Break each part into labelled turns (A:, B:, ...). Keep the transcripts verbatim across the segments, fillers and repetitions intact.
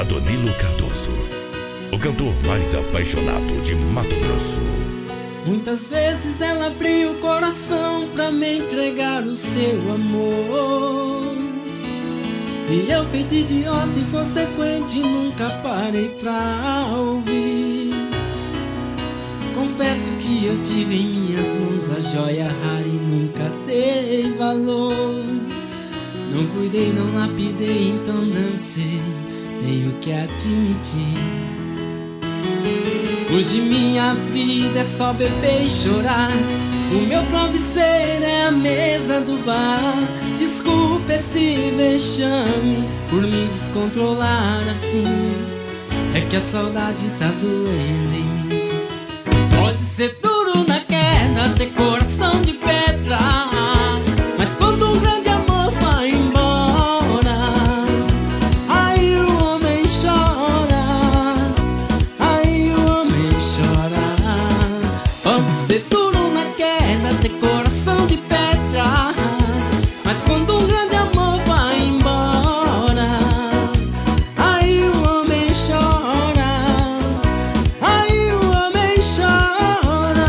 A: Adonilo Cardoso, o cantor mais apaixonado de Mato Grosso.
B: Muitas vezes ela abriu o coração pra me entregar o seu amor, e eu, feito idiota e inconsequente, nunca parei pra ouvir. Confesso que eu tive em minhas mãos a joia rara e nunca dei valor. Não cuidei, não lapidei, então dancei, tenho que admitir. Hoje minha vida é só beber e chorar. O meu travesseiro é a mesa do bar. Desculpa esse vexame por me descontrolar assim. É que a saudade tá doendo em mim. Pode ser duro na queda, ter coração de pedra, mas quando um grande amor vai embora, aí o homem chora, aí o homem chora. Pode ser duro na queda, ter coração de pedra, mas quando um grande amor vai embora, aí o homem chora, aí o homem chora.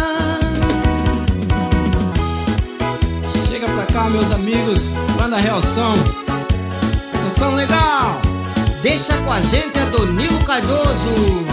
B: Chega pra cá, meus amigos, banda Real Som, canção legal.
C: Deixa com a gente, Adonilo Cardoso.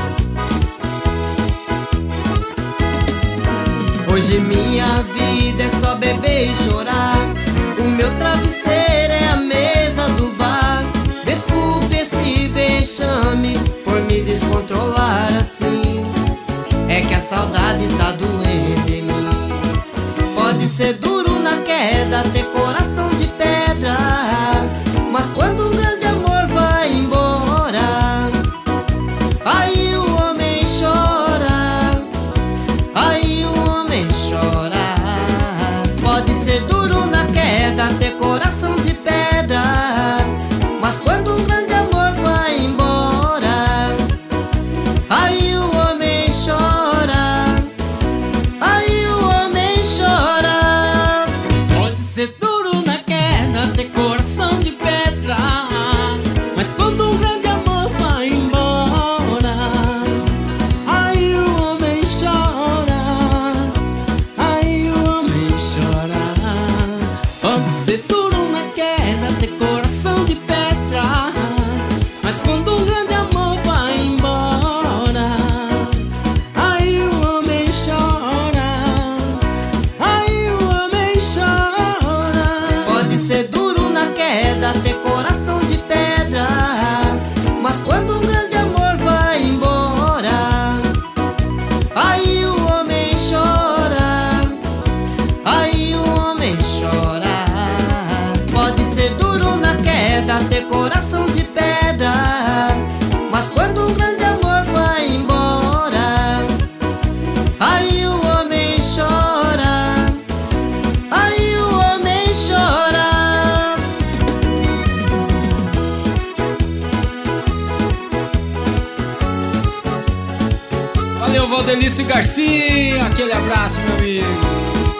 C: Hoje minha vida é só beber e chorar. O meu travesseiro é a mesa do bar. Desculpe esse vexame por me descontrolar assim. É que a saudade tá doendo em mim. Pode ser duro na queda, ter coração de pedra, mas quando um grande amor vai embora, aí o homem chora, aí o homem chora. Pode ser duro na queda, ter coração de pedra, mas quando um grande amor vai embora, aí o homem chora, aí o homem chora.
B: Pode ser duro na queda, ter coração de pedra, mas quando um grande amor vai embora, aí o homem chora, aí o homem chora. Pode ser duro na queda, ter coração de pedra, mas quando um grande amor vai embora, aí o homem chora, aí o homem chora.
C: Pode ser duro na queda, ter coração de pedra, mas quando um grande amor vai embora, aí o homem chora, aí o homem chora. Pode ser duro na queda, ter coração de pedra, mas quando um grande amor vai embora, aí o homem chora, aí o homem chora.
B: Valeu, Valdelício Garcia, aquele abraço, meu amigo.